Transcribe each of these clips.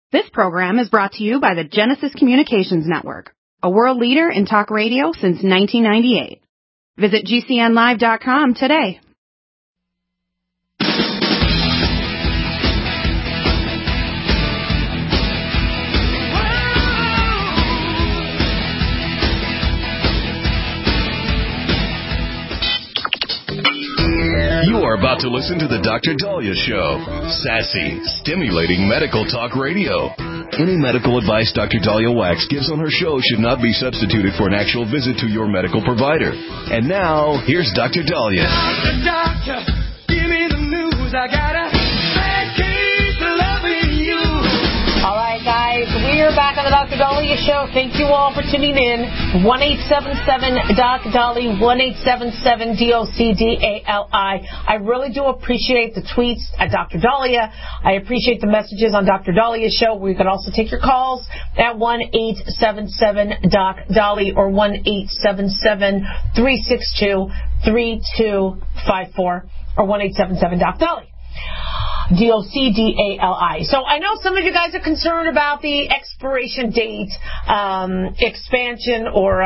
This program is brought to you by the Genesis Communications Network, a world leader in talk radio since 1998. Visit GCNlive.com today. You are about to listen to the Dr. Daliah Show. Sassy, stimulating medical talk radio. Any medical advice Dr. Daliah Wax gives on her show should not be substituted for an actual visit to your medical provider. And now, here's Dr. Daliah. Doctor, give me the news. I got a bad case of loving you. All right, guys, we are back on the Dr. Daliah Show. Thank you all for tuning in. 1-877-DOC-DALI, 1-877-DOC-DALI. I really do appreciate the tweets at Dr. Daliah. I appreciate the messages on Dr. Daliah Show. We can also take your calls at 1-877-DOC-DALI or 1-877-362-3254 or 1-877-DOC-DALI. DOC-DALI. So I know some of you guys are concerned about the expiration date, expansion, or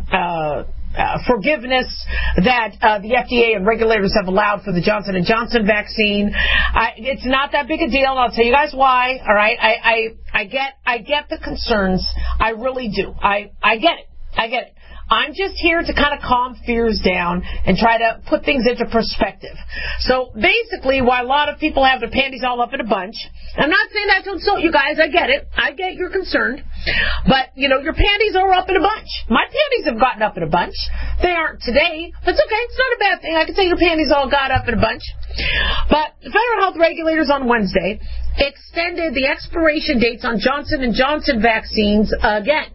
forgiveness that the FDA and regulators have allowed for the Johnson & Johnson vaccine. It's not that big a deal, and I'll tell you guys why. All right, I get the concerns. I really do. I get it. I get it. I'm just here to kind of calm fears down and try to put things into perspective. So basically, while a lot of people have their panties all up in a bunch, I'm not saying that to insult you guys. I get it. I get you're concerned. But, you know, your panties are up in a bunch. My panties have gotten up in a bunch. They aren't today. That's okay. It's not a bad thing. I can say your panties all got up in a bunch. But federal health regulators on Wednesday extended the expiration dates on Johnson & Johnson vaccines again.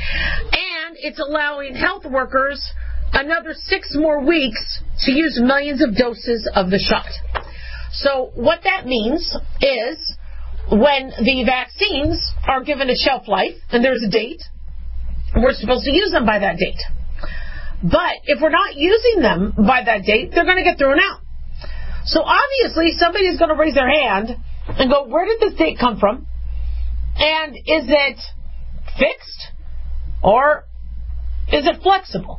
And it's allowing health workers another 6 more weeks to use millions of doses of the shot. So what that means is when the vaccines are given a shelf life and there's a date, we're supposed to use them by that date. But if we're not using them by that date, they're going to get thrown out. So obviously somebody's going to raise their hand and go, where did this date come from? And is it fixed? Or is it flexible?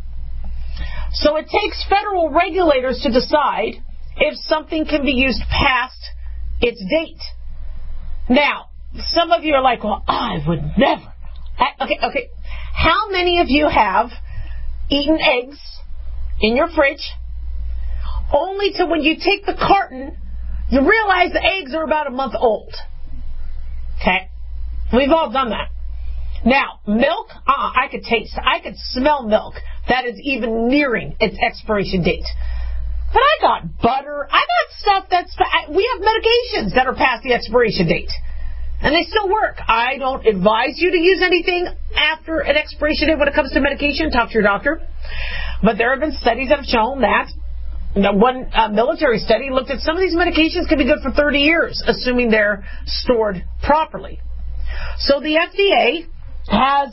So it takes federal regulators to decide if something can be used past its date. Now, some of you are like, well, I would never. Okay. How many of you have eaten eggs in your fridge only to when you take the carton, you realize the eggs are about a month old? Okay? We've all done that. Now, milk, I could taste, I could smell milk that is even nearing its expiration date. But I got butter, I got stuff we have medications that are past the expiration date. And they still work. I don't advise you to use anything after an expiration date when it comes to medication. Talk to your doctor. But there have been studies that have shown that one military study looked at some of these medications can be good for 30 years, assuming they're stored properly. So the FDA has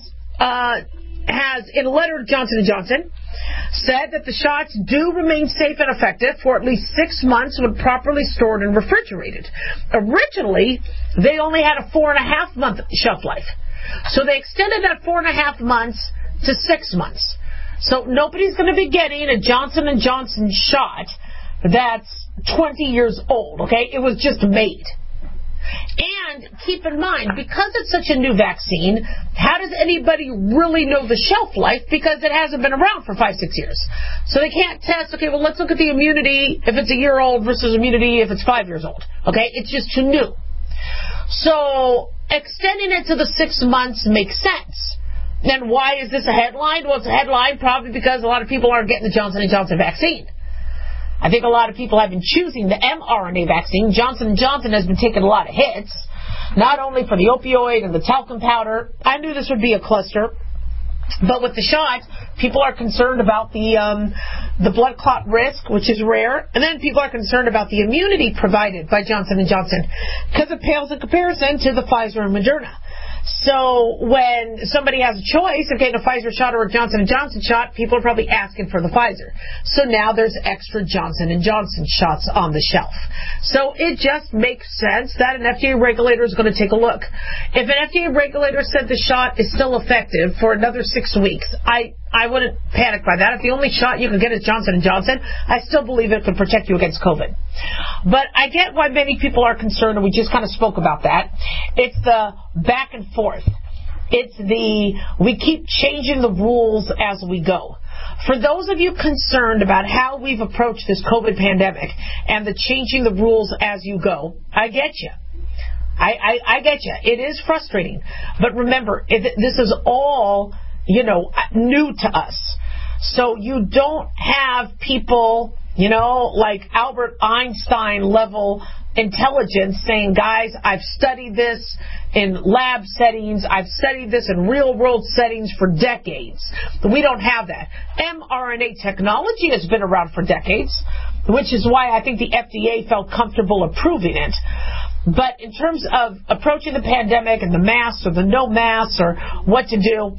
in a letter to Johnson & Johnson said that the shots do remain safe and effective for at least 6 months when properly stored and refrigerated. Originally, they only had a 4.5 month shelf life. So they extended that 4.5 months to 6 months. So nobody's going to be getting a Johnson & Johnson shot that's 20 years old, okay? It was just made. And keep in mind, because it's such a new vaccine, how does anybody really know the shelf life? Because it hasn't been around for 5-6 years. So they can't test, okay, well, let's look at the immunity if it's a year old versus immunity if it's 5 years old. Okay, it's just too new. So extending it to the 6 months makes sense. Then why is this a headline? Well, it's a headline probably because a lot of people aren't getting the Johnson & Johnson vaccine. I think a lot of people have been choosing the mRNA vaccine. Johnson & Johnson has been taking a lot of hits, not only for the opioid and the talcum powder. I knew this would be a cluster. But with the shot, people are concerned about the blood clot risk, which is rare. And then people are concerned about the immunity provided by Johnson & Johnson because it pales in comparison to the Pfizer and Moderna. So when somebody has a choice of getting a Pfizer shot or a Johnson & Johnson shot, people are probably asking for the Pfizer. So now there's extra Johnson & Johnson shots on the shelf. So it just makes sense that an FDA regulator is going to take a look. If an FDA regulator said the shot is still effective for another 6 weeks, I wouldn't panic by that. If the only shot you can get is Johnson & Johnson, I still believe it could protect you against COVID. But I get why many people are concerned, and we just kind of spoke about that. It's the back and forth. It's we keep changing the rules as we go. For those of you concerned about how we've approached this COVID pandemic and the changing the rules as you go, I get you. I get you. It is frustrating. But remember, this is all, new to us. So you don't have people, like Albert Einstein level intelligence saying, guys, I've studied this in lab settings, I've studied this in real world settings for decades. We don't have that. mRNA technology has been around for decades, which is why I think the FDA felt comfortable approving it. But in terms of approaching the pandemic and the masks or the no masks or what to do,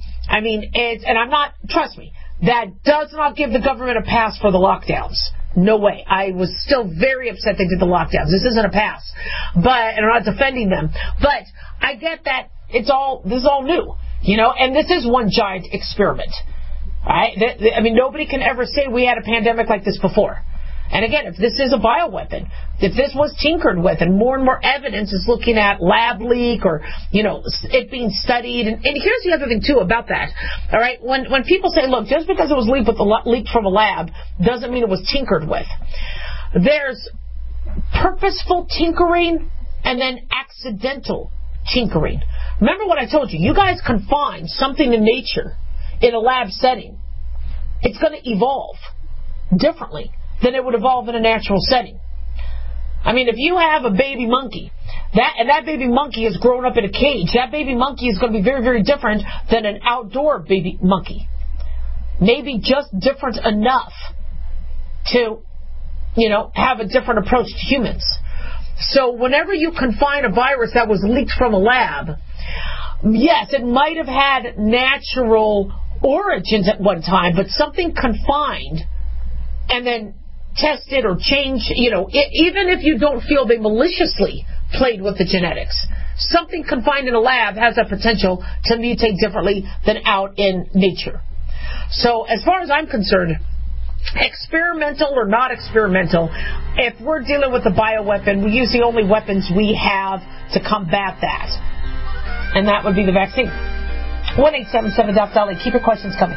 trust me, that does not give the government a pass for the lockdowns. No way. I was still very upset they did the lockdowns. This isn't a pass. And I'm not defending them. But I get that this is all new, and this is one giant experiment. Right? Nobody can ever say we had a pandemic like this before. And again, if this is a bioweapon, if this was tinkered with and more evidence is looking at lab leak or, it being studied. And here's the other thing, too, about that. All right? When people say, look, just because it was leaked from a lab doesn't mean it was tinkered with. There's purposeful tinkering and then accidental tinkering. Remember what I told you. You guys can find something in nature in a lab setting. It's going to evolve differently than it would evolve in a natural setting. If you have a baby monkey, that baby monkey has grown up in a cage, that baby monkey is going to be very, very different than an outdoor baby monkey. Maybe just different enough to, have a different approach to humans. So whenever you can find a virus that was leaked from a lab, yes, it might have had natural origins at one time, but something confined and then tested or changed, even if you don't feel they maliciously played with the genetics, something confined in a lab has that potential to mutate differently than out in nature. So as far as I'm concerned, experimental or not experimental, if we're dealing with a bioweapon, we use the only weapons we have to combat that. And that would be the vaccine. 1-877-DOC-DOLLY. Keep your questions coming.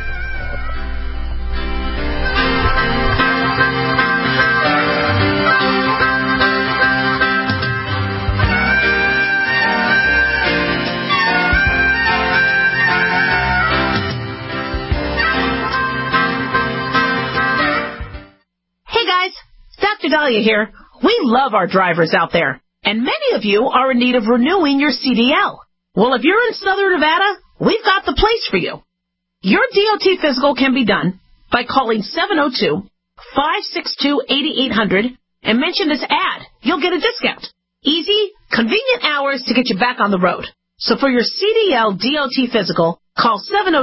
Dr. Dahlia here. We love our drivers out there, and many of you are in need of renewing your CDL. Well, if you're in Southern Nevada, we've got the place for you. Your DOT physical can be done by calling 702-562-8800 and mention this ad. You'll get a discount. Easy, convenient hours to get you back on the road. So for your CDL DOT physical, call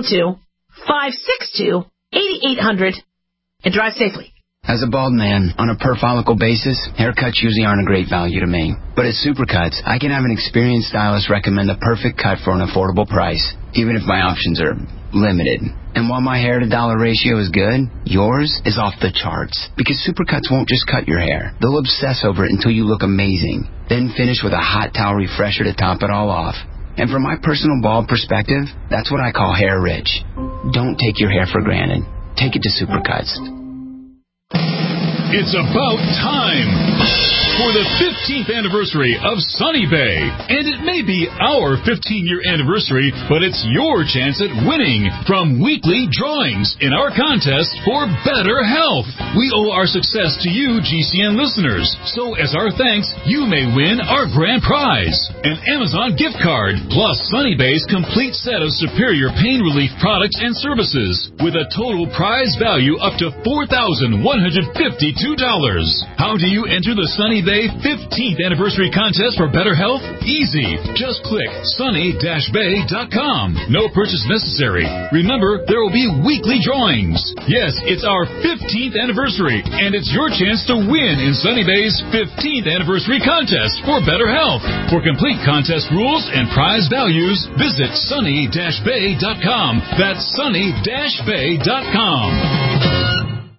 702-562-8800 and drive safely. As a bald man, on a per-follicle basis, haircuts usually aren't a great value to me. But at Supercuts, I can have an experienced stylist recommend the perfect cut for an affordable price, even if my options are limited. And while my hair-to-dollar ratio is good, yours is off the charts. Because Supercuts won't just cut your hair. They'll obsess over it until you look amazing. Then finish with a hot towel refresher to top it all off. And from my personal bald perspective, that's what I call hair rich. Don't take your hair for granted. Take it to Supercuts. It's about time for the 15th anniversary of Sunny Bay. And it may be our 15-year anniversary, but it's your chance at winning from weekly drawings in our contest for better health. We owe our success to you, GCN listeners. So as our thanks, you may win our grand prize, an Amazon gift card, plus Sunny Bay's complete set of superior pain relief products and services, with a total prize value up to $4,152. How do you enter the Sunny Bay 15th anniversary contest for better health? Easy. Just click sunny-bay.com. No purchase necessary. Remember, there will be weekly drawings. Yes, it's our 15th anniversary, and it's your chance to win in Sunny Bay's 15th anniversary contest for better health. For complete contest rules and prize values, visit sunny-bay.com. That's sunny-bay.com.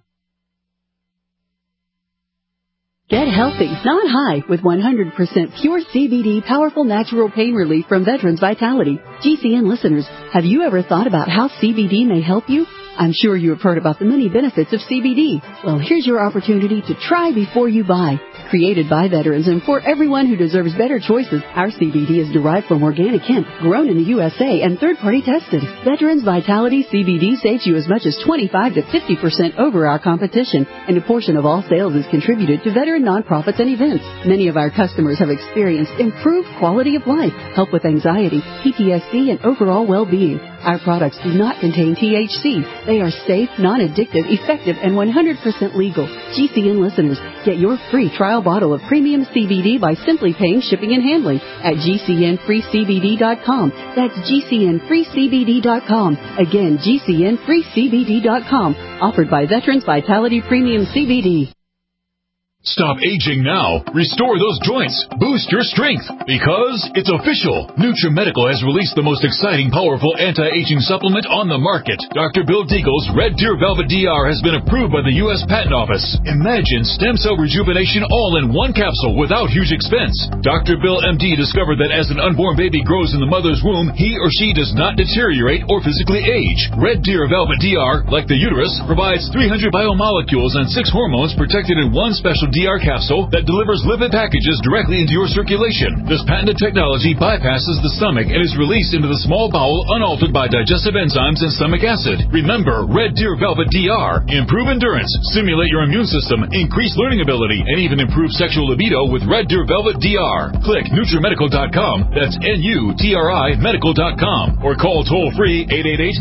Get healthy, not high, with 100% pure CBD powerful natural pain relief from Veterans Vitality. GCN listeners, have you ever thought about how CBD may help you? I'm sure you have heard about the many benefits of CBD. Well, here's your opportunity to try before you buy. Created by veterans and for everyone who deserves better choices, our CBD is derived from organic hemp, grown in the USA, and third-party tested. Veterans Vitality CBD saves you as much as 25 to 50% over our competition, and a portion of all sales is contributed to veteran nonprofits and events. Many of our customers have experienced improved quality of life, help with anxiety, PTSD, and overall well-being. Our products do not contain THC. They are safe, non-addictive, effective, and 100% legal. GCN listeners, get your free trial bottle of premium CBD by simply paying shipping and handling at GCNFreeCBD.com. That's GCNFreeCBD.com. Again, GCNFreeCBD.com. Offered by Veterans Vitality Premium CBD. Stop aging now. Restore those joints. Boost your strength. Because it's official. NutriMedical has released the most exciting, powerful anti-aging supplement on the market. Dr. Bill Deagle's Red Deer Velvet DR has been approved by the U.S. Patent Office. Imagine stem cell rejuvenation all in one capsule without huge expense. Dr. Bill MD discovered that as an unborn baby grows in the mother's womb, he or she does not deteriorate or physically age. Red Deer Velvet DR, like the uterus, provides 300 biomolecules and 6 hormones protected in one special DR capsule that delivers lipid packages directly into your circulation. This patented technology bypasses the stomach and is released into the small bowel unaltered by digestive enzymes and stomach acid. Remember, Red Deer Velvet DR. Improve endurance, stimulate your immune system, increase learning ability, and even improve sexual libido with Red Deer Velvet DR. Click NutriMedical.com. That's NUTRI Medical.com. Or call toll-free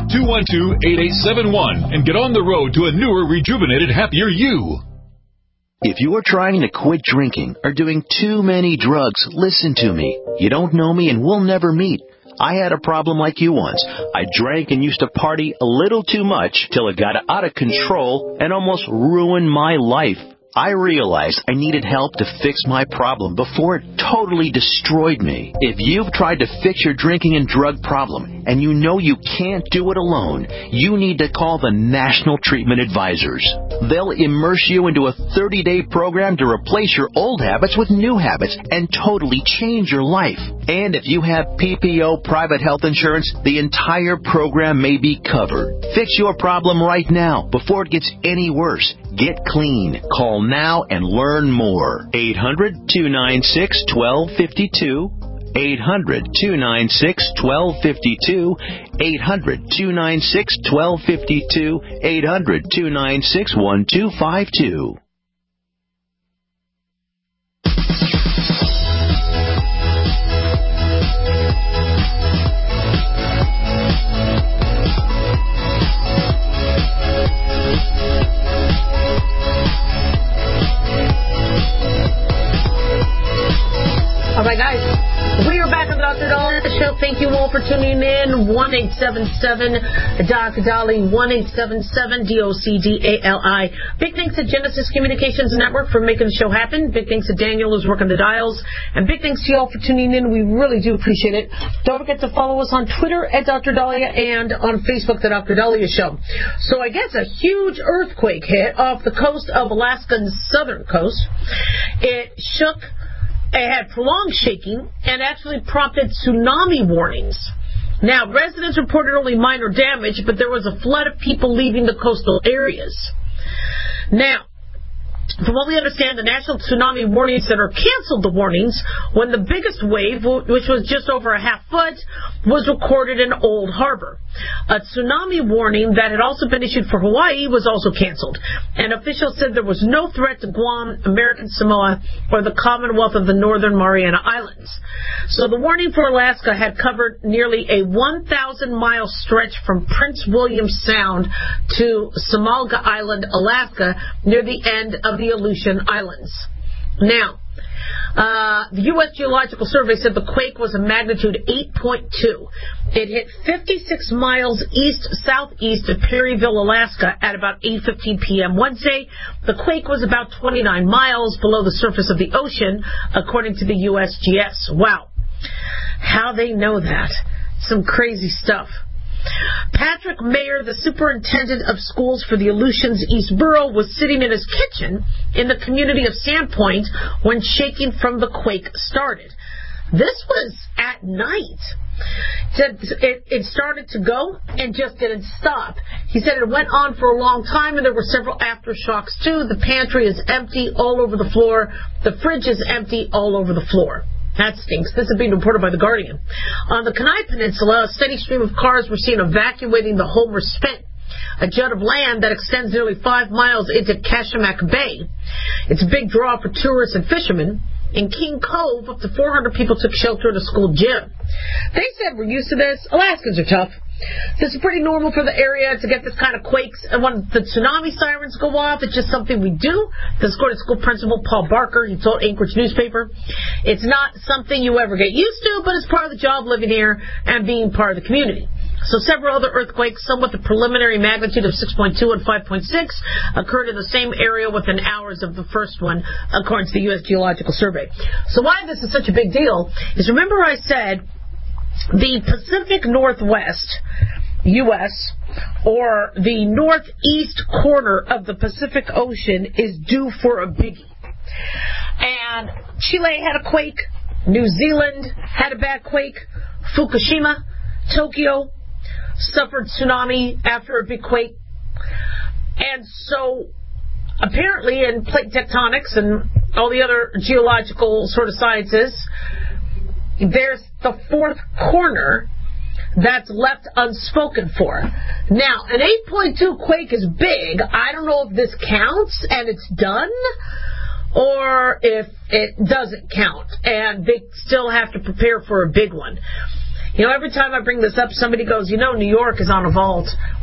888-212-8871 and get on the road to a newer, rejuvenated, happier you. If you are trying to quit drinking or doing too many drugs, listen to me. You don't know me and we'll never meet. I had a problem like you once. I drank and used to party a little too much till it got out of control and almost ruined my life. I realized I needed help to fix my problem before it totally destroyed me. If you've tried to fix your drinking and drug problem and you know you can't do it alone, you need to call the National Treatment Advisors. They'll immerse you into a 30-day program to replace your old habits with new habits and totally change your life. And if you have PPO private health insurance, the entire program may be covered. Fix your problem right now before it gets any worse. Get clean. Call now and learn more. 800-296-1252. 800-296-1252. 800-296-1252. 800-296-1252. All right, guys, we are back on the Dr. Dolly Show. Thank you all for tuning in. 1-877-Dr. Dolly, 1-877-DOCDALI. Big thanks to Genesis Communications Network for making the show happen. Big thanks to Daniel who's working the dials. And big thanks to you all for tuning in. We really do appreciate it. Don't forget to follow us on Twitter at Dr. Dahlia and on Facebook, The Dr. Dahlia Show. So I guess a huge earthquake hit off the coast of Alaska's southern coast. It had prolonged shaking and actually prompted tsunami warnings. Now, residents reported only minor damage, but there was a flood of people leaving the coastal areas. Now, from what we understand, the National Tsunami Warning Center canceled the warnings when the biggest wave, which was just over a half foot, was recorded in Old Harbor. A tsunami warning that had also been issued for Hawaii was also canceled. And officials said there was no threat to Guam, American Samoa, or the Commonwealth of the Northern Mariana Islands. So the warning for Alaska had covered nearly a 1,000-mile stretch from Prince William Sound to Samalga Island, Alaska, near the end of the Aleutian Islands. Now, The U.S. Geological Survey said the quake was a magnitude 8.2. It hit 56 miles southeast of Perryville, Alaska at about 8:15 p.m. Wednesday. The quake was about 29 miles below the surface of the ocean, according to the USGS. Wow. How they know that. Some crazy stuff. Patrick Mayer, the superintendent of schools for the Aleutians East Borough, was sitting in his kitchen in the community of Sandpoint when shaking from the quake started. This was at night. It started to go and just didn't stop. He said it went on for a long time, and there were several aftershocks too. The pantry is empty all over the floor. The fridge is empty all over the floor. That stinks. This is being reported by The Guardian. On the Kenai Peninsula, a steady stream of cars were seen evacuating the Homer Spit, a jut of land that extends nearly 5 miles into Kachemak Bay. It's a big draw for tourists and fishermen. In King Cove, up to 400 people took shelter at a school gym. They said, we're used to this. Alaskans are tough. This is pretty normal for the area to get this kind of quakes. And when the tsunami sirens go off, it's just something we do. This according to school principal Paul Barker. He told Anchorage newspaper. It's not something you ever get used to, but it's part of the job living here and being part of the community. So several other earthquakes, some with a preliminary magnitude of 6.2 and 5.6, occurred in the same area within hours of the first one, according to the U.S. Geological Survey. So why this is such a big deal is, remember I said the Pacific Northwest U.S. or the northeast corner of the Pacific Ocean is due for a biggie. And Chile had a quake. New Zealand had a bad quake. Fukushima, Tokyo suffered tsunami after a big quake. And so apparently in plate tectonics and all the other geological sort of sciences, there's the fourth corner that's left unspoken for. Now, an 8.2 quake is big. I don't know if this counts and it's done, or if it doesn't count and they still have to prepare for a big one. You know, every time I bring this up, somebody goes, New York is on a fault.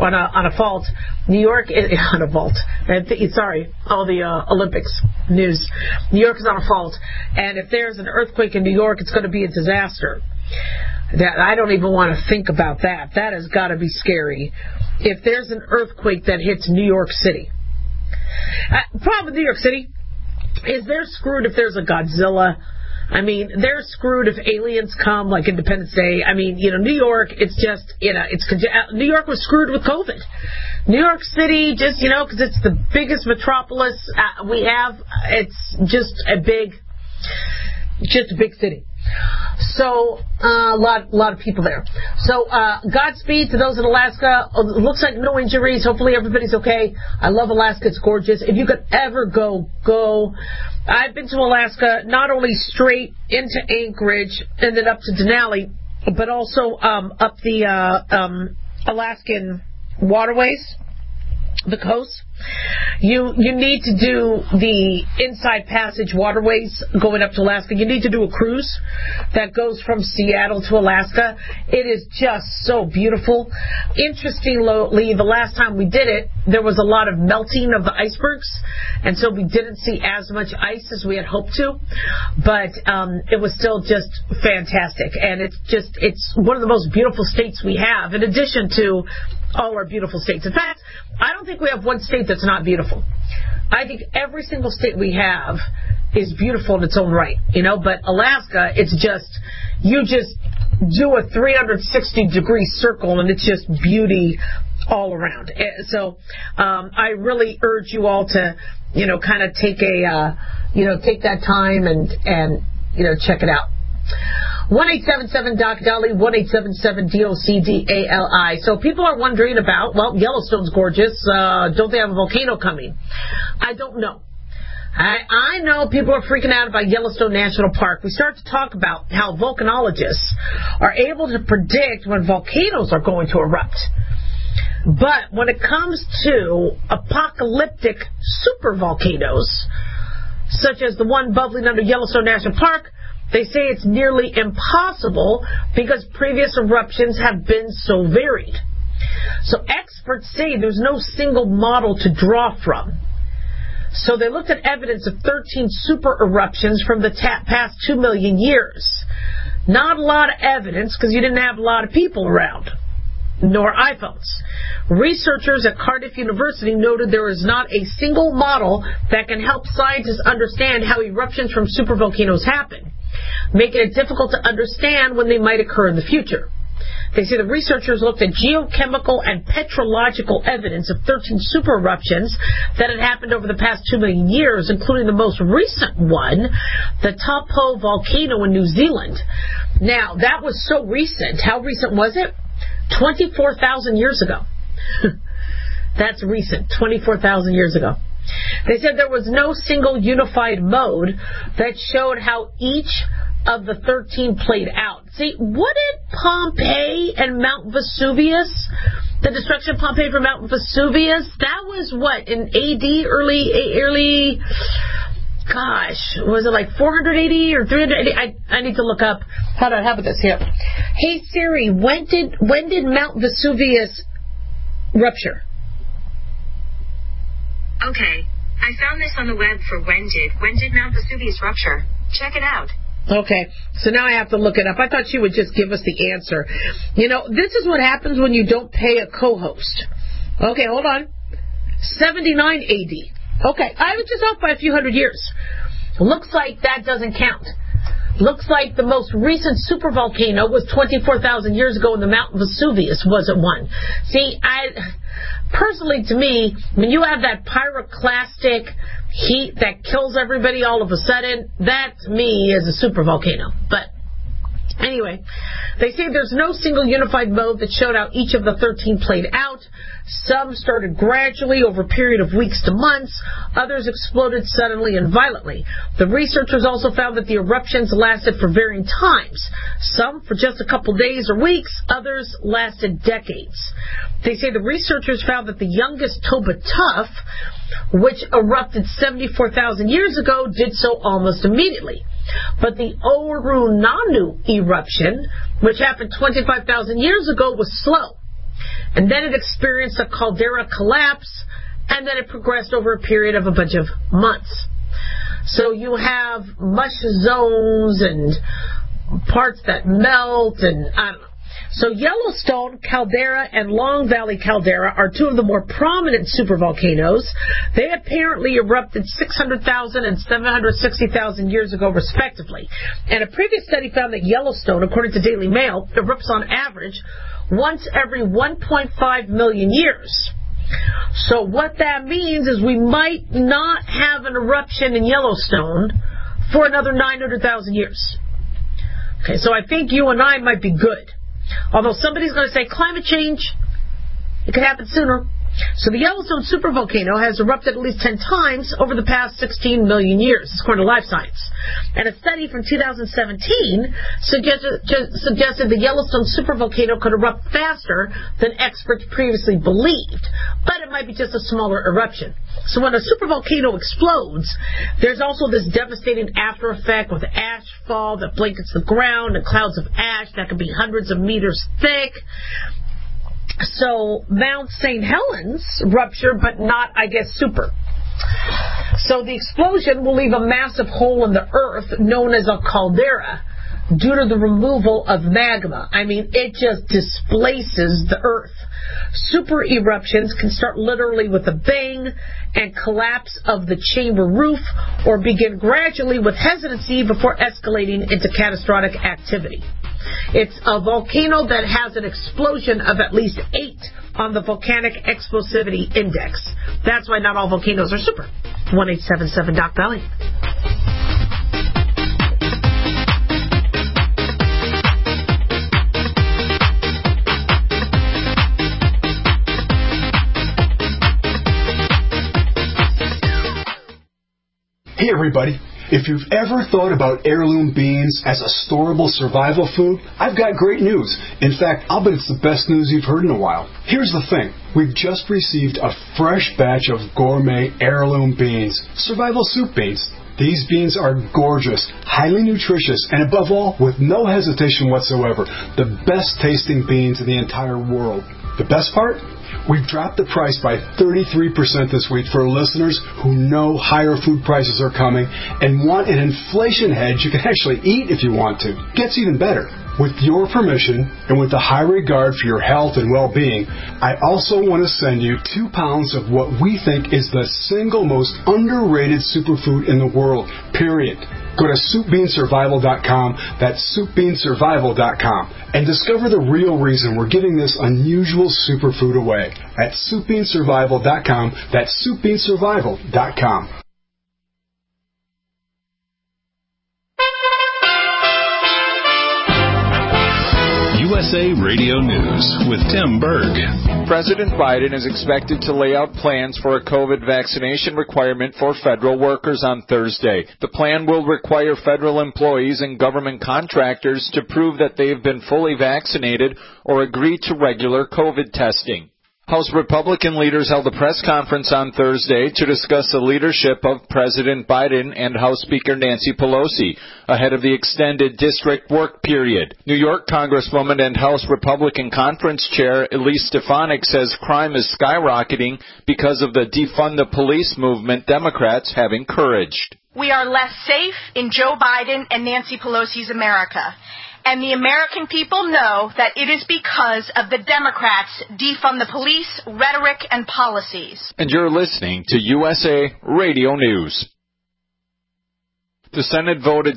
New York is on a fault. Sorry, all the Olympics news. New York is on a fault. And if there's an earthquake in New York, it's going to be a disaster. That I don't even want to think about that. That has got to be scary. If there's an earthquake that hits New York City. Problem with New York City is they're screwed if there's a Godzilla. I mean, they're screwed if aliens come, like Independence Day. I mean, New York, it's just, New York was screwed with COVID. New York City, just, because it's the biggest metropolis we have, it's just a big city. So, a lot of people there. So, Godspeed to those in Alaska. It looks like no injuries. Hopefully everybody's okay. I love Alaska. It's gorgeous. If you could ever go. I've been to Alaska, not only straight into Anchorage and then up to Denali, but also up the Alaskan waterways, the coast. You need to do the Inside Passage waterways going up to Alaska. You need to do a cruise that goes from Seattle to Alaska. It is just so beautiful. Interestingly, the last time we did it, there was a lot of melting of the icebergs, and so we didn't see as much ice as we had hoped to, but it was still just fantastic. And it's one of the most beautiful states we have, in addition to all our beautiful states. In fact, I don't think we have one state that's not beautiful. I think every single state we have is beautiful in its own right, but Alaska, it's just, you just do a 360-degree circle and it's just beauty all around. So, I really urge you all to, kind of take take that time and check it out. 1-877-DOC-DALI, 1-877-DOC-DALI. So people are wondering about, Yellowstone's gorgeous. Don't they have a volcano coming? I don't know. I know people are freaking out about Yellowstone National Park. We start to talk about how volcanologists are able to predict when volcanoes are going to erupt. But when it comes to apocalyptic supervolcanoes, such as the one bubbling under Yellowstone National Park, they say it's nearly impossible because previous eruptions have been so varied. So experts say there's no single model to draw from. So they looked at evidence of 13 super eruptions from the past 2 million years. Not a lot of evidence because you didn't have a lot of people around, nor iPhones. Researchers at Cardiff University noted there is not a single model that can help scientists understand how eruptions from supervolcanoes happen, making it difficult to understand when they might occur in the future. They say the researchers looked at geochemical and petrological evidence of 13 super eruptions that had happened over the past 2 million years, including the most recent one, the Taupo volcano in New Zealand. Now, that was so recent. How recent was it? 24,000 years ago. That's recent, 24,000 years ago. They said there was no single unified mode that showed how each of the 13 played out. See, what did Pompeii and Mount Vesuvius, the destruction of Pompeii from Mount Vesuvius, that was what, in AD, early, gosh, was it like 480 or 380? I need to look up. How do I have this here? Hey Siri, when did Mount Vesuvius rupture? Okay, I found this on the web for when did Mount Vesuvius rupture? Check it out. Okay, so now I have to look it up. I thought she would just give us the answer. You know, this is what happens when you don't pay a co-host. Okay, hold on. 79 AD. Okay, I was just off by a few hundred years. Looks like that doesn't count. Looks like the most recent supervolcano was 24,000 years ago, and the Mount Vesuvius wasn't one. See, personally, to me, when you have that pyroclastic heat that kills everybody all of a sudden, that, to me, is a supervolcano. But anyway, they say there's no single unified mode that showed how each of the 13 played out. Some started gradually over a period of weeks to months. Others exploded suddenly and violently. The researchers also found that the eruptions lasted for varying times. Some for just a couple days or weeks. Others lasted decades. They say the researchers found that the youngest Toba Tuf, which erupted 74,000 years ago, did so almost immediately. But the Oru Nanu eruption, which happened 25,000 years ago, was slow. And then it experienced a caldera collapse, and then it progressed over a period of a bunch of months. So you have mush zones and parts that melt, and I don't know. So Yellowstone caldera and Long Valley caldera are two of the more prominent supervolcanoes. They apparently erupted 600,000 and 760,000 years ago, respectively. And a previous study found that Yellowstone, according to Daily Mail, erupts on average once every 1.5 million years. So what that means is we might not have an eruption in Yellowstone for another 900,000 years. Okay, so I think you and I might be good. Although somebody's going to say climate change, it could happen sooner. So the Yellowstone supervolcano has erupted at least 10 times over the past 16 million years, according to Life Science. And a study from 2017 suggested the Yellowstone supervolcano could erupt faster than experts previously believed, but it might be just a smaller eruption. So when a supervolcano explodes, there's also this devastating after effect with ash fall that blankets the ground and clouds of ash that can be hundreds of meters thick. So Mount St. Helens ruptured, but not, I guess, super. So the explosion will leave a massive hole in the earth known as a caldera due to the removal of magma. I mean, it just displaces the earth. Super eruptions can start literally with a bang and collapse of the chamber roof, or begin gradually with hesitancy before escalating into catastrophic activity. It's a volcano that has an explosion of at least 8 on the Volcanic Explosivity Index. That's why not all volcanoes are super. 1-877-DOC-VALLEY. Hey everybody, if you've ever thought about heirloom beans as a storable survival food, I've got great news. In fact, I'll bet it's the best news you've heard in a while. Here's the thing. We've just received a fresh batch of gourmet heirloom beans, survival soup beans. These beans are gorgeous, highly nutritious, and above all, with no hesitation whatsoever, the best tasting beans in the entire world. The best part? We've dropped the price by 33% this week for listeners who know higher food prices are coming and want an inflation hedge you can actually eat if you want to. Gets even better. With your permission, and with a high regard for your health and well-being, I also want to send you 2 pounds of what we think is the single most underrated superfood in the world, period. Go to SoupBeanSurvival.com, that's SoupBeanSurvival.com, and discover the real reason we're giving this unusual superfood away at SoupBeanSurvival.com, that's SoupBeanSurvival.com. USA Radio News with Tim Berg. President Biden is expected to lay out plans for a COVID vaccination requirement for federal workers on Thursday. The plan will require federal employees and government contractors to prove that they have been fully vaccinated or agree to regular COVID testing. House Republican leaders held a press conference on Thursday to discuss the leadership of President Biden and House Speaker Nancy Pelosi ahead of the extended district work period. New York Congresswoman and House Republican Conference Chair Elise Stefanik says crime is skyrocketing because of the defund the police movement Democrats have encouraged. We are less safe in Joe Biden and Nancy Pelosi's America. And the American people know that it is because of the Democrats' defund the police rhetoric and policies. And you're listening to USA Radio News. The Senate voted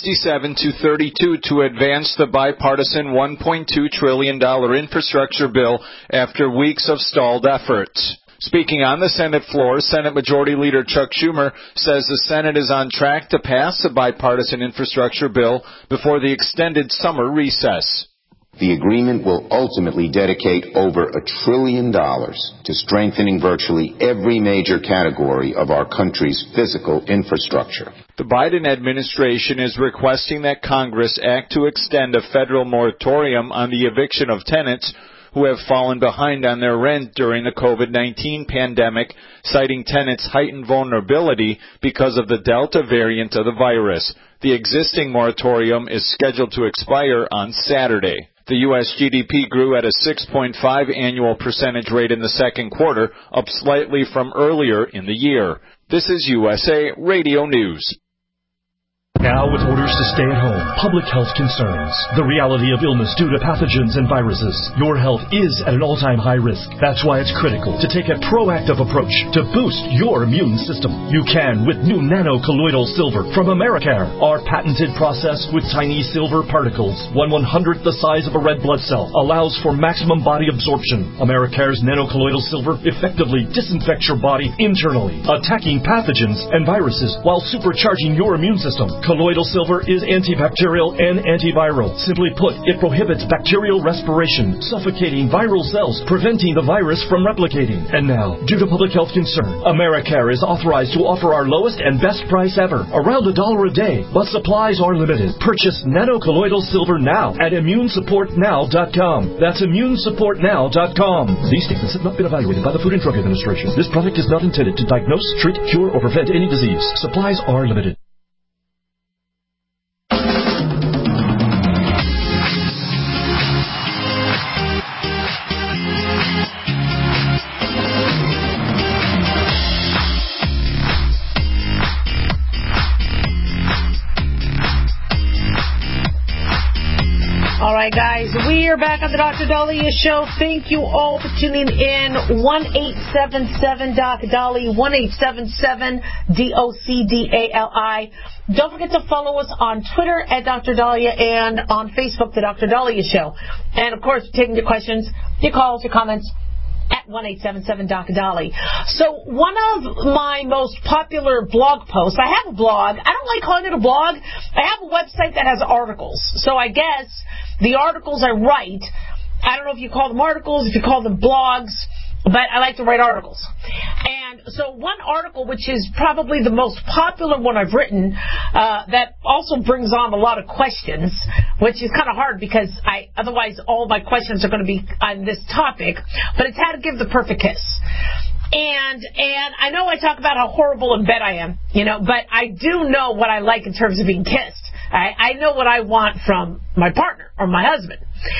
67-32 to advance the bipartisan $1.2 trillion infrastructure bill after weeks of stalled efforts. Speaking on the Senate floor, Senate Majority Leader Chuck Schumer says the Senate is on track to pass the bipartisan infrastructure bill before the extended summer recess. The agreement will ultimately dedicate over $1 trillion to strengthening virtually every major category of our country's physical infrastructure. The Biden administration is requesting that Congress act to extend a federal moratorium on the eviction of tenants who have fallen behind on their rent during the COVID-19 pandemic, citing tenants' heightened vulnerability because of the Delta variant of the virus. The existing moratorium is scheduled to expire on Saturday. The U.S. GDP grew at a 6.5 annual percentage rate in the second quarter, up slightly from earlier in the year. This is USA Radio News. Now with orders to stay at home, public health concerns, the reality of illness due to pathogens and viruses, your health is at an all-time high risk. That's why it's critical to take a proactive approach to boost your immune system. You can with new nano-colloidal silver from Americare. Our patented process with tiny silver particles, 1/100th the size of a red blood cell, allows for maximum body absorption. Americare's nano-colloidal silver effectively disinfects your body internally, attacking pathogens and viruses while supercharging your immune system. Colloidal silver is antibacterial and antiviral. Simply put, it prohibits bacterial respiration, suffocating viral cells, preventing the virus from replicating. And now, due to public health concern, Americare is authorized to offer our lowest and best price ever, around $1 a day, but supplies are limited. Purchase nano-colloidal silver now at ImmuneSupportNow.com. That's ImmuneSupportNow.com. These statements have not been evaluated by the Food and Drug Administration. This product is not intended to diagnose, treat, cure, or prevent any disease. Supplies are limited. All right, guys, we are back on the Dr. Daliah Show. Thank you all for tuning in. 1-877-DOC-DALI, 1-877-DOCDALI. Don't forget to follow us on Twitter at Dr. Daliah and on Facebook, The Dr. Daliah Show. And, of course, taking your questions, your calls, your comments at 1-877-DOC-DALI. So one of my most popular blog posts, I have a blog. I don't like calling it a blog. I have a website that has articles. So I guess the articles I write, I don't know if you call them articles, if you call them blogs, but I like to write articles. And so one article, which is probably the most popular one I've written, that also brings on a lot of questions, which is kind of hard because otherwise all my questions are going to be on this topic, but it's how to give the perfect kiss. And I know I talk about how horrible in bed I am, but I do know what I like in terms of being kissed. I know what I want from my partner or my husband.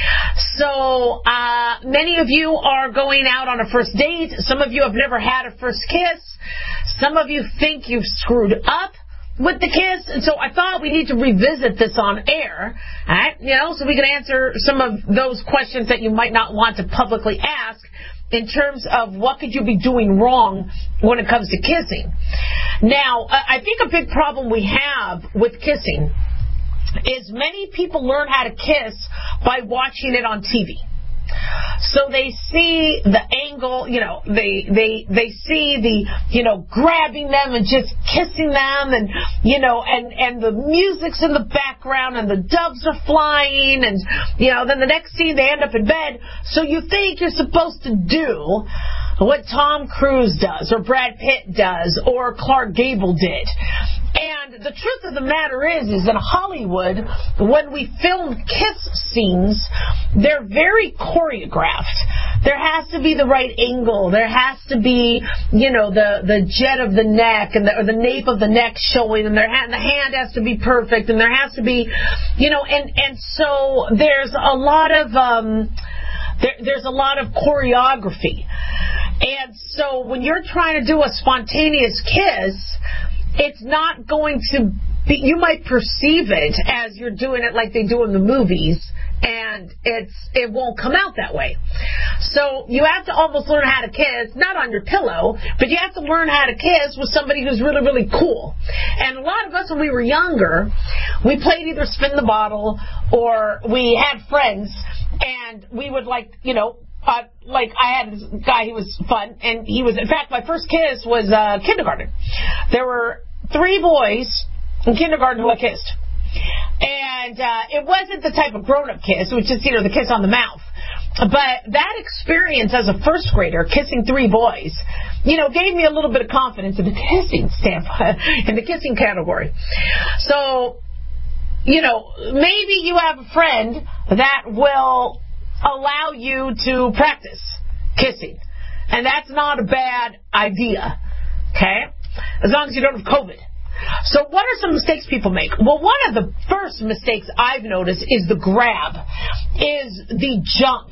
So many of you are going out on a first date. Some of you have never had a first kiss. Some of you think you've screwed up with the kiss, and so I thought we need to revisit this on air, all right? So we can answer some of those questions that you might not want to publicly ask in terms of what could you be doing wrong when it comes to kissing. Now, I think a big problem we have with kissing is many people learn how to kiss by watching it on TV. So they see the angle, they see the, grabbing them and just kissing them and the music's in the background and the doves are flying and, then the next scene they end up in bed. So you think you're supposed to do what Tom Cruise does or Brad Pitt does or Clark Gable did. And the truth of the matter is in Hollywood, when we film kiss scenes, they're very choreographed. There has to be the right angle. There has to be, the jet of the neck and or the nape of the neck showing, and the hand has to be perfect, and there has to be, and so there's a lot of there's a lot of choreography. And so when you're trying to do a spontaneous kiss, it's not going to be, you might perceive it as you're doing it like they do in the movies, and it won't come out that way. So you have to almost learn how to kiss, not on your pillow, but you have to learn how to kiss with somebody who's really, really cool. And a lot of us, when we were younger, we played either spin the bottle or we had friends, and we would like I had this guy, he was fun, and he was, in fact, my first kiss was kindergarten. There were 3 boys in kindergarten who I kissed. And it wasn't the type of grown-up kiss, it was just, the kiss on the mouth. But that experience as a first grader, kissing 3 boys, gave me a little bit of confidence in the kissing standpoint, in the kissing category. So, maybe you have a friend that will allow you to practice kissing. And that's not a bad idea, okay? As long as you don't have COVID. So what are some mistakes people make? Well, one of the first mistakes I've noticed is the grab, is the jump,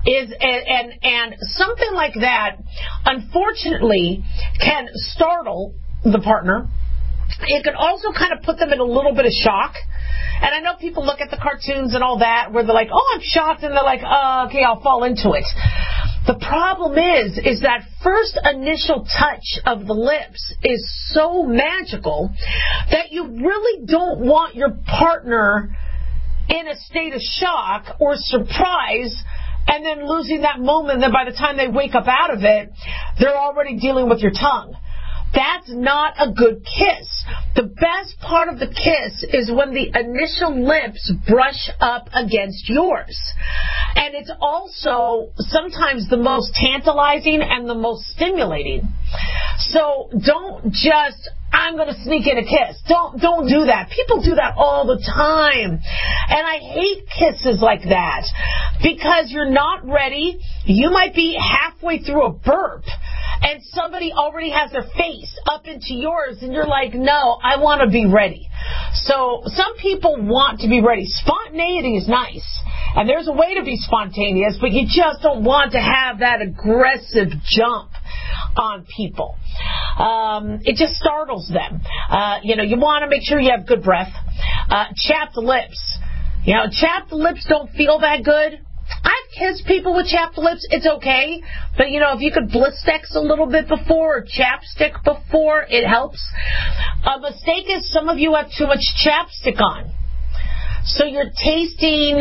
and something like that, unfortunately, can startle the partner. It can also kind of put them in a little bit of shock. And I know people look at the cartoons and all that where they're like, oh, I'm shocked, and they're like, oh, okay, I'll fall into it. The problem is that first initial touch of the lips is so magical that you really don't want your partner in a state of shock or surprise and then losing that moment, and then by the time they wake up out of it, they're already dealing with your tongue. That's not a good kiss. The best part of the kiss is when the initial lips brush up against yours. And it's also sometimes the most tantalizing and the most stimulating. So don't just, I'm going to sneak in a kiss. Don't do that. People do that all the time. And I hate kisses like that because you're not ready. You might be halfway through a burp and somebody already has their face up into yours, and you're like, no, I want to be ready. So some people want to be ready. Spontaneity is nice, and there's a way to be spontaneous, but you just don't want to have that aggressive jump on people. It just startles them. You want to make sure you have good breath. Chapped lips. Chapped lips don't feel that good. I've kissed people with chapped lips. It's okay. But, if you could Blistex a little bit before or chapstick before, it helps. A mistake is some of you have too much chapstick on. So you're tasting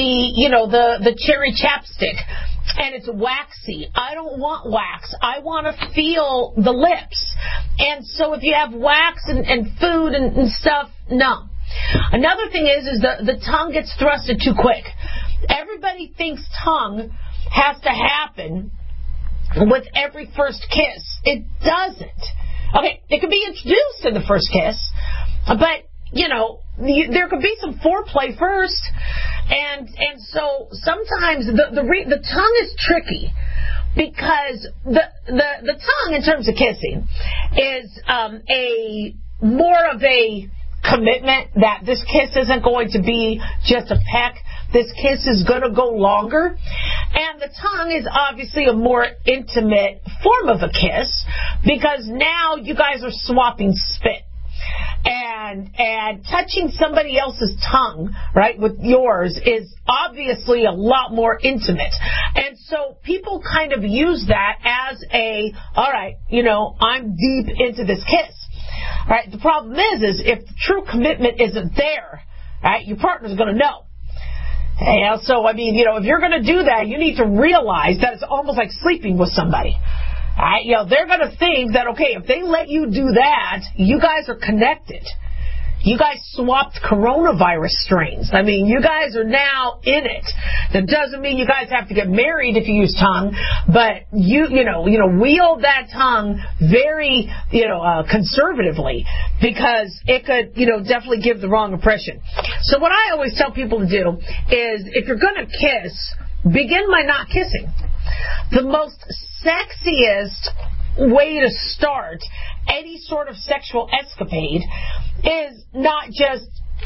the cherry chapstick, and it's waxy. I don't want wax. I want to feel the lips. And so if you have wax and food and stuff, no. Another thing is the tongue gets thrusted too quick. Everybody thinks tongue has to happen with every first kiss. It doesn't. Okay, it could be introduced in the first kiss, but, there could be some foreplay first, And so sometimes the tongue is tricky because the tongue, in terms of kissing, is a more of a commitment that this kiss isn't going to be just a peck. This kiss is going to go longer. And the tongue is obviously a more intimate form of a kiss because now you guys are swapping spit. And touching somebody else's tongue, right, with yours is obviously a lot more intimate. And so people kind of use that as all right, I'm deep into this kiss. Right? The problem is if the true commitment isn't there, right, your partner's going to know. So, I mean, if you're going to do that, you need to realize that it's almost like sleeping with somebody. Right? They're going to think that, okay, if they let you do that, you guys are connected. You guys swapped coronavirus strains. I mean, you guys are now in it. That doesn't mean you guys have to get married if you use tongue, but you wield that tongue very, conservatively because it could, definitely give the wrong impression. So what I always tell people to do is if you're going to kiss, begin by not kissing. The most sexiest way to start any sort of sexual escapade is not just,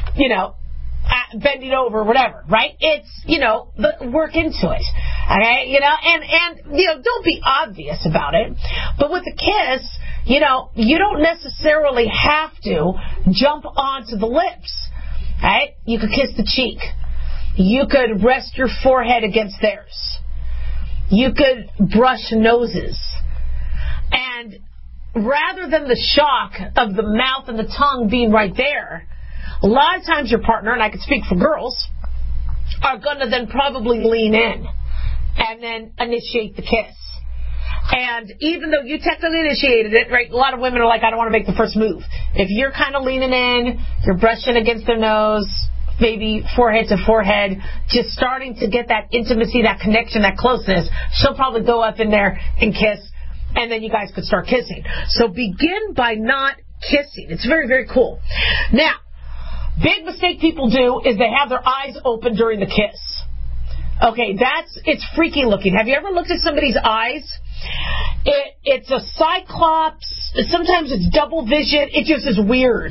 bending over or whatever, right? It's, work into it, okay? And don't be obvious about it. But with a kiss, you don't necessarily have to jump onto the lips, right? You could kiss the cheek. You could rest your forehead against theirs. You could brush noses. And rather than the shock of the mouth and the tongue being right there, a lot of times your partner, and I can speak for girls, are going to then probably lean in and then initiate the kiss. And even though you technically initiated it, right, a lot of women are like, I don't want to make the first move. If you're kind of leaning in, you're brushing against their nose, maybe forehead to forehead, just starting to get that intimacy, that connection, that closeness, she'll probably go up in there and kiss, and then you guys could start kissing. So begin by not kissing. It's very, very cool. Now, big mistake people do is they have their eyes open during the kiss. Okay, it's freaky looking. Have you ever looked at somebody's eyes? It's a cyclops. Sometimes it's double vision. It just is weird.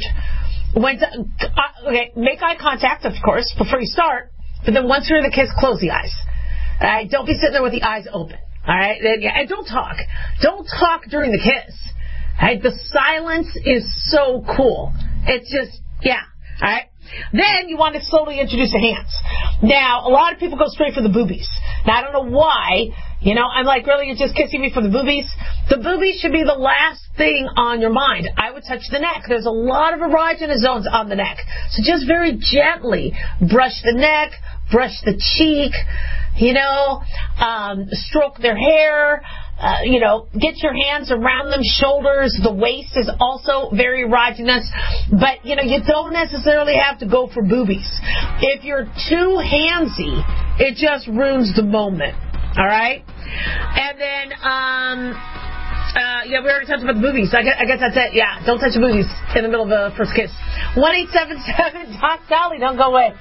Make eye contact, of course, before you start. But then once you're in the kiss, close the eyes. All right, don't be sitting there with the eyes open. All right, and don't talk. Don't talk during the kiss. All right, the silence is so cool. It's just, yeah. All right. Then you want to slowly introduce the hands. Now, a lot of people go straight for the boobies. Now, I don't know why. I'm like, really, you're just kissing me for the boobies? The boobies should be the last thing on your mind. I would touch the neck. There's a lot of erogenous zones on the neck. So just very gently brush the neck, brush the cheek, stroke their hair, get your hands around them, shoulders. The waist is also very erogenous. But, you don't necessarily have to go for boobies. If you're too handsy, it just ruins the moment. All right? And then, we already talked about the boobies. I guess that's it. Yeah, don't touch the boobies in the middle of the first kiss. 1-877-TALK-SALLY. Don't go away.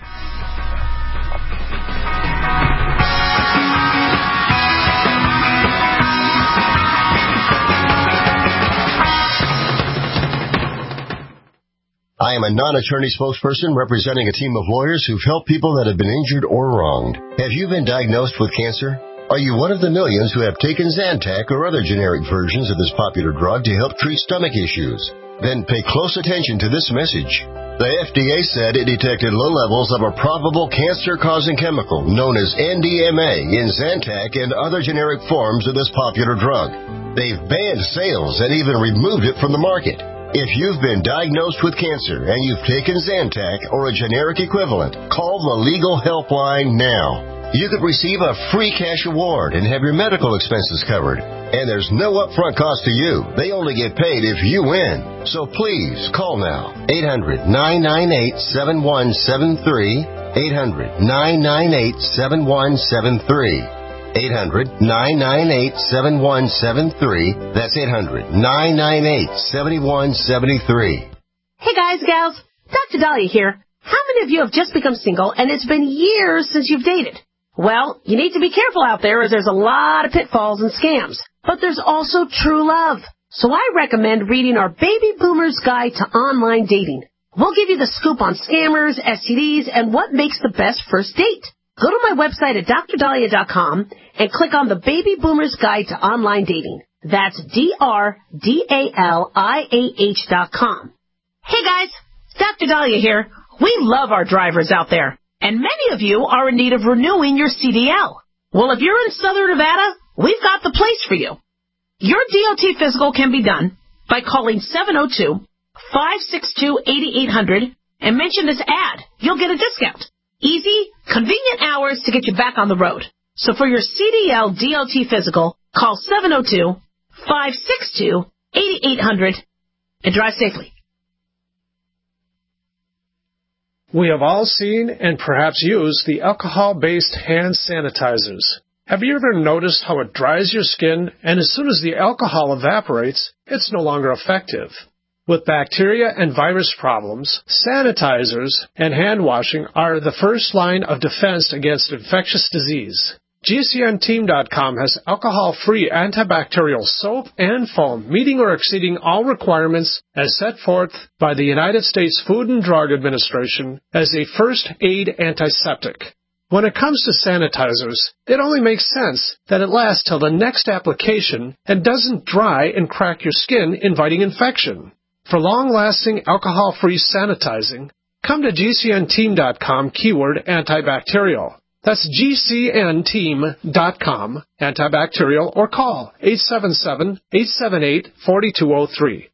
I am a non-attorney spokesperson representing a team of lawyers who've helped people that have been injured or wronged. Have you been diagnosed with cancer? Are you one of the millions who have taken Zantac or other generic versions of this popular drug to help treat stomach issues? Then pay close attention to this message. The FDA said it detected low levels of a probable cancer-causing chemical known as NDMA in Zantac and other generic forms of this popular drug. They've banned sales and even removed it from the market. If you've been diagnosed with cancer and you've taken Zantac or a generic equivalent, call the legal helpline now. You could receive a free cash award and have your medical expenses covered. And there's no upfront cost to you. They only get paid if you win. So please call now. 800-998-7173. 800-998-7173. 800-998-7173. That's 800-998-7173. Hey guys, gals, Dr. Dahlia here. How many of you have just become single and it's been years since you've dated? Well, you need to be careful out there as there's a lot of pitfalls and scams. But there's also true love. So I recommend reading our Baby Boomer's Guide to Online Dating. We'll give you the scoop on scammers, STDs, and what makes the best first date. Go to my website at drdahlia.com and click on the Baby Boomer's Guide to Online Dating. That's DRDALIAH.com. Hey guys, Dr. Dahlia here. We love our drivers out there, and many of you are in need of renewing your CDL. Well, if you're in Southern Nevada, we've got the place for you. Your DOT physical can be done by calling 702-562-8800 and mention this ad. You'll get a discount. Easy, convenient hours to get you back on the road. So for your CDL DOT physical, call 702-562-8800 and drive safely. We have all seen and perhaps used the alcohol-based hand sanitizers. Have you ever noticed how it dries your skin, and as soon as the alcohol evaporates, it's no longer effective? With bacteria and virus problems, sanitizers and hand washing are the first line of defense against infectious disease. GCNteam.com has alcohol-free antibacterial soap and foam meeting or exceeding all requirements as set forth by the United States Food and Drug Administration as a first aid antiseptic. When it comes to sanitizers, it only makes sense that it lasts till the next application and doesn't dry and crack your skin, inviting infection. For long-lasting alcohol-free sanitizing, come to GCNteam.com keyword antibacterial. That's GCNteam.com, antibacterial, or call 877-878-4203.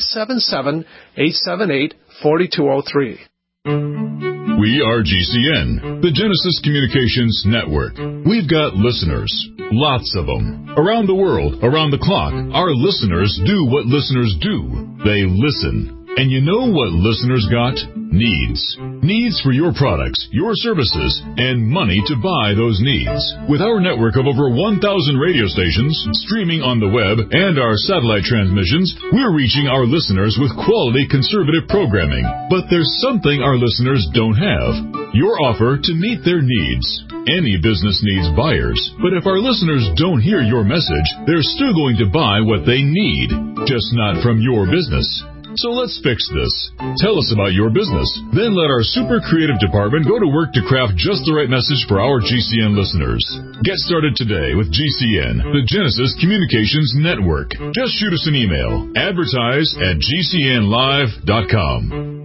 877-878-4203. We are GCN, the Genesis Communications Network. We've got listeners, lots of them. Around the world, around the clock, our listeners do what listeners do. They listen. And you know what listeners got? Needs. Needs for your products, your services, and money to buy those needs. With our network of over 1,000 radio stations, streaming on the web, and our satellite transmissions, we're reaching our listeners with quality conservative programming. But there's something our listeners don't have. Your offer to meet their needs. Any business needs buyers, but if our listeners don't hear your message, they're still going to buy what they need, just not from your business. So let's fix this. Tell us about your business. Then let our super creative department go to work to craft just the right message for our GCN listeners. Get started today with GCN, the Genesis Communications Network. Just shoot us an email. Advertise@GCNlive.com.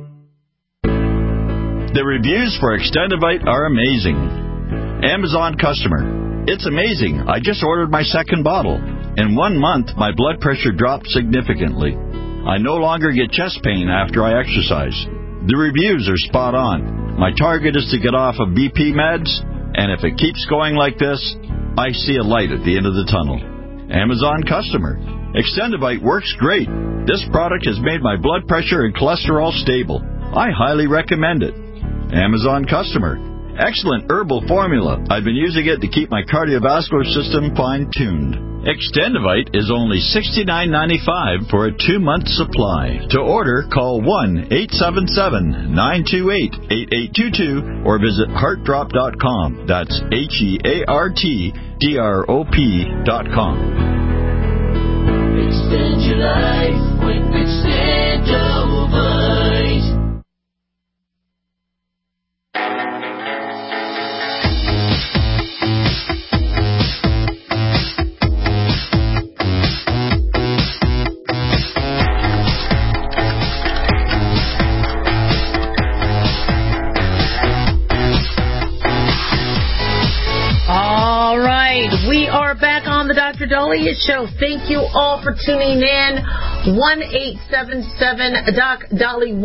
The reviews for Extendivite are amazing. Amazon customer. It's amazing. I just ordered my second bottle. In 1 month, my blood pressure dropped significantly. I no longer get chest pain after I exercise. The reviews are spot on. My target is to get off of BP meds, and if it keeps going like this, I see a light at the end of the tunnel. Amazon customer. Extendivite works great. This product has made my blood pressure and cholesterol stable. I highly recommend it. Amazon customer. Excellent herbal formula. I've been using it to keep my cardiovascular system fine-tuned. Extendivite is only $69.95 for a 2-month supply. To order, call 1-877-928-8822 or visit heartdrop.com. That's HEARTDROP.com. Extend your life with Extendivite. We are back on the Dr. Dahlia Show. Thank you all for tuning in. 1-877-DOC-DALI,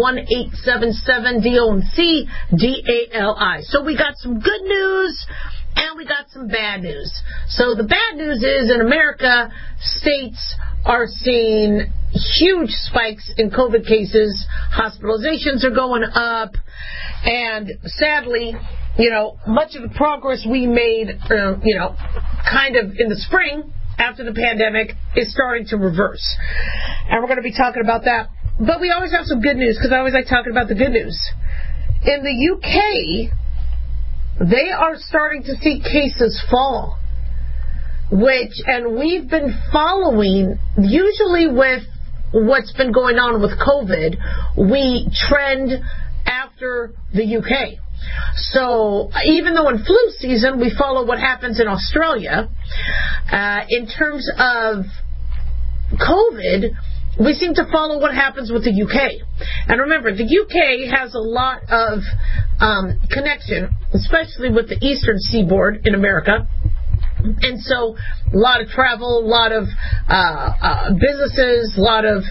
1-877-DONC-DALI. So we got some good news and we got some bad news. So the bad news is in America, states are seeing huge spikes in COVID cases. Hospitalizations are going up. And sadly, much of the progress we made, kind of in the spring after the pandemic is starting to reverse. And we're going to be talking about that. But we always have some good news because I always like talking about the good news. in the UK, they are starting to see cases fall. And we've been following, usually with what's been going on with COVID, we trend after the UK. So even though in flu season we follow what happens in Australia, in terms of COVID, we seem to follow what happens with the UK. And remember, the UK has a lot of connection, especially with the eastern seaboard in America. And so a lot of travel, a lot of businesses, a lot of,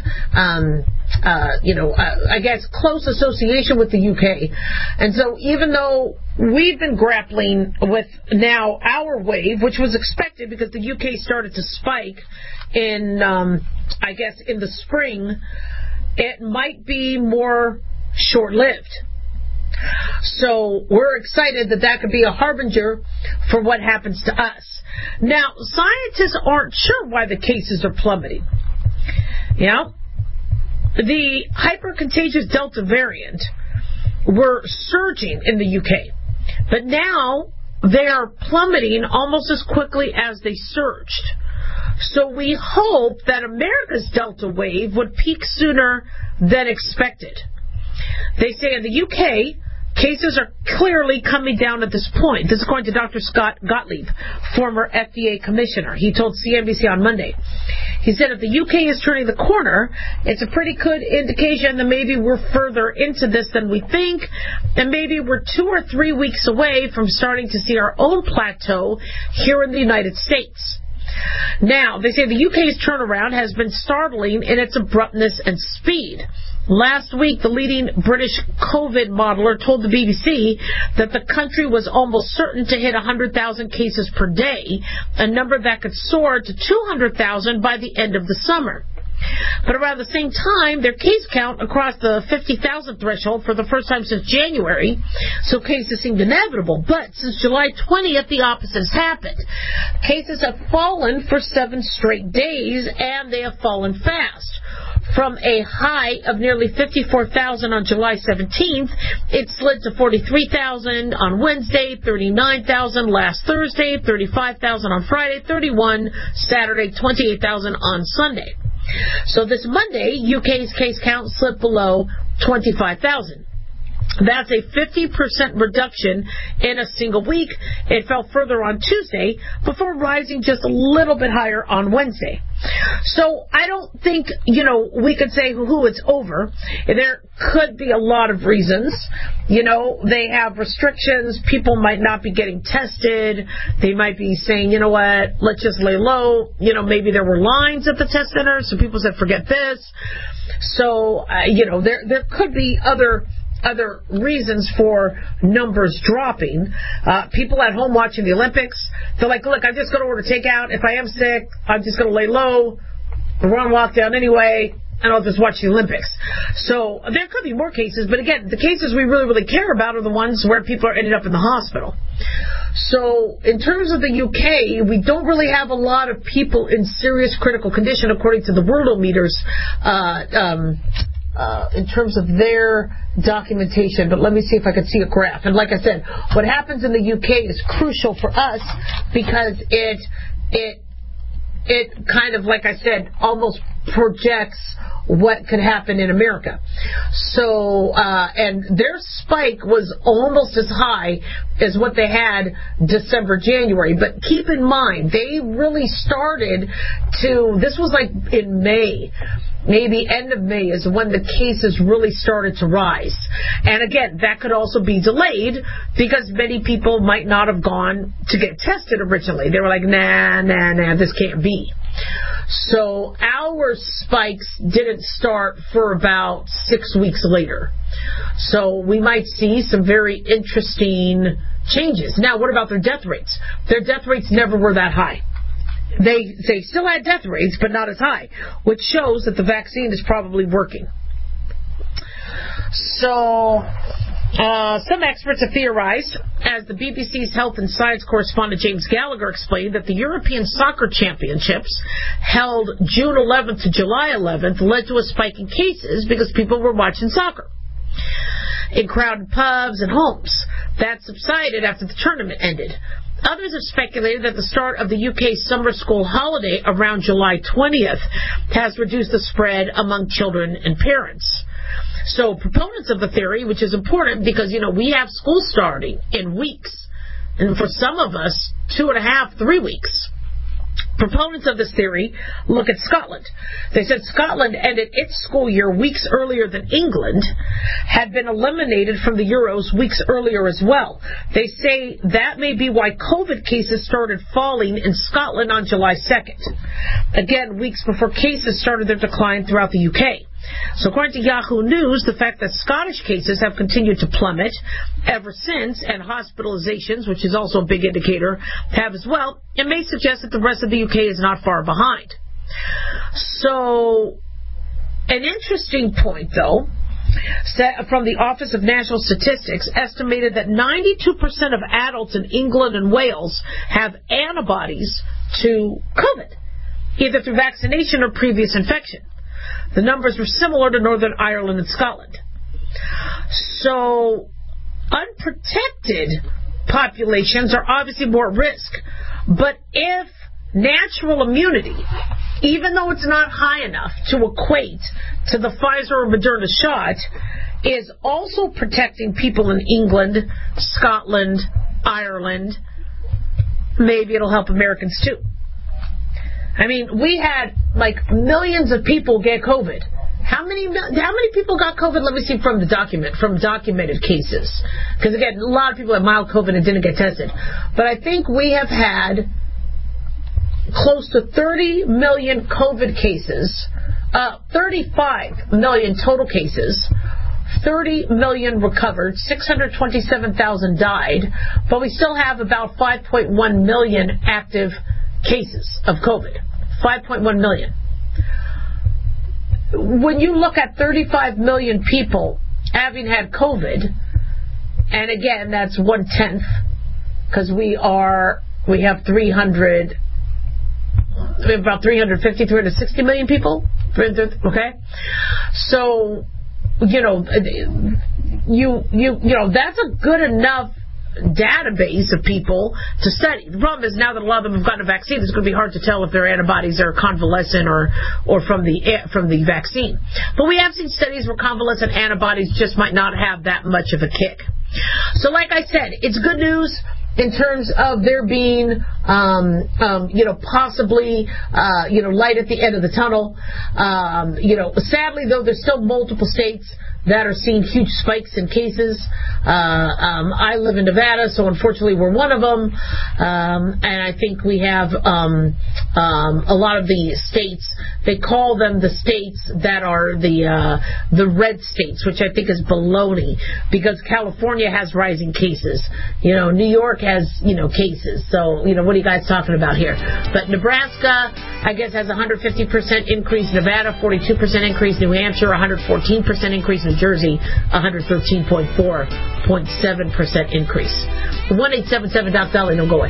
I guess, close association with the UK. And so even though we've been grappling with now our wave, which was expected because the UK started to spike in, I guess, in the spring, it might be more short-lived. So we're excited that could be a harbinger for what happens to us. Now, scientists aren't sure why the cases are plummeting. The hyper-contagious Delta variant were surging in the UK, but now they are plummeting almost as quickly as they surged. So we hope that America's Delta wave would peak sooner than expected. They say in the UK, cases are clearly coming down at this point. This is according to Dr. Scott Gottlieb, former FDA commissioner. He told CNBC on Monday. He said if the UK is turning the corner, it's a pretty good indication that maybe we're further into this than we think, and maybe we're 2 or 3 weeks away from starting to see our own plateau here in the United States. Now, they say the UK's turnaround has been startling in its abruptness and speed. Last week, the leading British COVID modeler told the BBC that the country was almost certain to hit 100,000 cases per day, a number that could soar to 200,000 by the end of the summer. But around the same time, their case count across the 50,000 threshold for the first time since January, so cases seemed inevitable. But since July 20th, the opposite has happened. Cases have fallen for 7 straight days, and they have fallen fast. From a high of nearly 54,000 on July 17th, it slid to 43,000 on Wednesday, 39,000 last Thursday, 35,000 on Friday, 31 Saturday, 28,000 on Sunday. So this Monday, UK's case count slipped below 25,000. That's a 50% reduction in a single week. It fell further on Tuesday before rising just a little bit higher on Wednesday. So I don't think, we could say, it's over. There could be a lot of reasons. They have restrictions. People might not be getting tested. They might be saying, let's just lay low. Maybe there were lines at the test center, so people said, forget this. So, there could be other reasons for numbers dropping. People at home watching the Olympics, they're like, look, I'm just going to order takeout. If I am sick, I'm just going to lay low. We're on lockdown anyway, and I'll just watch the Olympics. So there could be more cases, but again, the cases we really, really care about are the ones where people are ended up in the hospital. So in terms of the UK, we don't really have a lot of people in serious critical condition, according to the Worldometers, in terms of their documentation, but let me see if I can see a graph. And like I said, what happens in the UK is crucial for us because it kind of, like I said, almost projects what could happen in America. So, and their spike was almost as high as what they had December, January. But keep in mind, they really started this was like in May. Maybe end of May is when the cases really started to rise. And again, that could also be delayed because many people might not have gone to get tested originally. They were like, nah, this can't be. So our spikes didn't start for about 6 weeks later. So we might see some very interesting changes. Now, what about their death rates? Their death rates never were that high. They still had death rates, but not as high, which shows that the vaccine is probably working. So, some experts have theorized, as the BBC's health and science correspondent James Gallagher explained, that the European Soccer Championships held June 11th to July 11th led to a spike in cases because people were watching soccer. in crowded pubs and homes. That subsided after the tournament ended. Others have speculated that the start of the UK summer school holiday around July 20th has reduced the spread among children and parents. So proponents of the theory, which is important because, we have school starting in weeks, and for some of us, 2.5, 3 weeks. Proponents of this theory look at Scotland. They said Scotland ended its school year weeks earlier than England, had been eliminated from the Euros weeks earlier as well. They say that may be why COVID cases started falling in Scotland on July 2nd. Again, weeks before cases started their decline throughout the UK. So according to Yahoo News, the fact that Scottish cases have continued to plummet ever since, and hospitalizations, which is also a big indicator, have as well, it may suggest that the rest of the UK is not far behind. So, an interesting point, though, from the Office of National Statistics, estimated that 92% of adults in England and Wales have antibodies to COVID, either through vaccination or previous infection. The numbers were similar to Northern Ireland and Scotland. So, unprotected populations are obviously more at risk. But if natural immunity, even though it's not high enough to equate to the Pfizer or Moderna shot, is also protecting people in England, Scotland, Ireland, maybe it'll help Americans too. I mean, we had millions of people get COVID. How many people got COVID? Let me see from documented cases. Because again, a lot of people had mild COVID and didn't get tested. But I think we have had close to 30 million COVID cases, 35 million total cases, 30 million recovered, 627,000 died, but we still have about 5.1 million active cases of COVID. 5.1 million. When you look at 35 million people having had COVID, and again, that's 1/10, because we have 350, 360 million people. Okay? So, that's a good enough database of people to study. The problem is now that a lot of them have gotten a vaccine, it's going to be hard to tell if their antibodies are convalescent or from the vaccine. But we have seen studies where convalescent antibodies just might not have that much of a kick. So like I said, it's good news in terms of there being, possibly, light at the end of the tunnel. Sadly though, there's still multiple states that are seeing huge spikes in cases. I live in Nevada, so unfortunately we're one of them. And I think we have a lot of the states, they call them the states that are the red states, which I think is baloney, because California has rising cases. New York has, cases. So, what are you guys talking about here? But Nebraska, I guess, has 150% increase. Nevada, 42% increase. New Hampshire, 114% increase. New Jersey, 113.7% increase. 1-877-DOC-DOLLY, no, go away.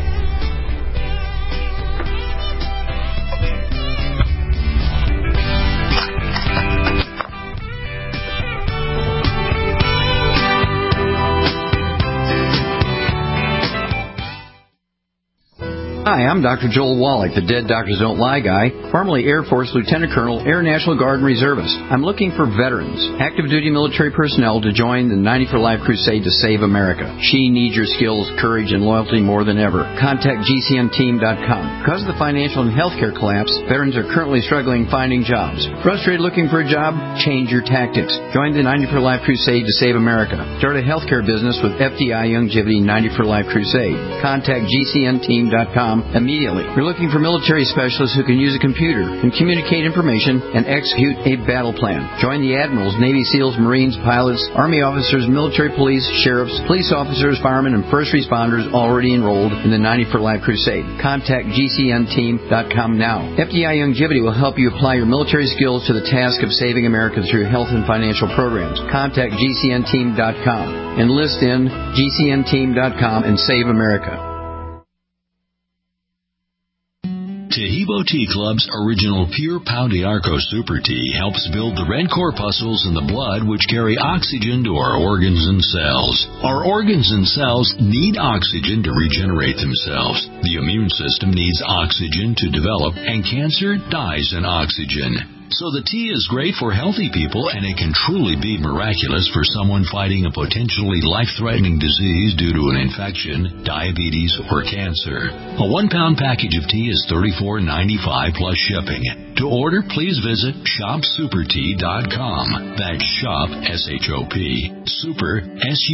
Hi, I'm Dr. Joel Wallach, the Dead Doctors Don't Lie guy, formerly Air Force Lieutenant Colonel, Air National Guard Reservist. I'm looking for veterans, active duty military personnel to join the 90 for Life crusade to save America. She needs your skills, courage, and loyalty more than ever. Contact GCNteam.com. Because of the financial and healthcare collapse, veterans are currently struggling finding jobs. Frustrated looking for a job? Change your tactics. Join the 90 for Life crusade to save America. Start a healthcare business with FDI Youngevity 90 for Life crusade. Contact GCNteam.com immediately. You're looking for military specialists who can use a computer and communicate information and execute a battle plan. Join the admirals, Navy SEALs, Marines, pilots, Army officers, military police, sheriffs, police officers, firemen, and first responders already enrolled in the 90 for Life crusade. Contact GCNteam.com now. FDI Youngevity will help you apply your military skills to the task of saving America through health and financial programs. Contact GCNteam.com. Enlist in GCNteam.com and save America. Tahibo Tea Club's original Pure Pau d'Arco Super Tea helps build the red corpuscles in the blood which carry oxygen to our organs and cells. Our organs and cells need oxygen to regenerate themselves. The immune system needs oxygen to develop, and cancer dies in oxygen. So the tea is great for healthy people, and it can truly be miraculous for someone fighting a potentially life-threatening disease due to an infection, diabetes, or cancer. A 1-pound package of tea is $34.95 plus shipping. To order, please visit shopsupertea.com. That's shop, S-H-O-P, super,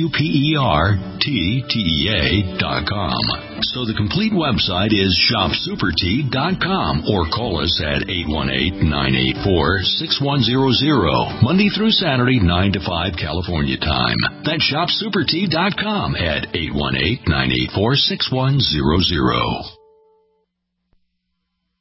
SUPERTEA.com. So the complete website is shopsupertea.com, or call us at 818-984-6100, Monday through Saturday, 9 to 5 California time. That's shopsupertea.com at 818-984-6100.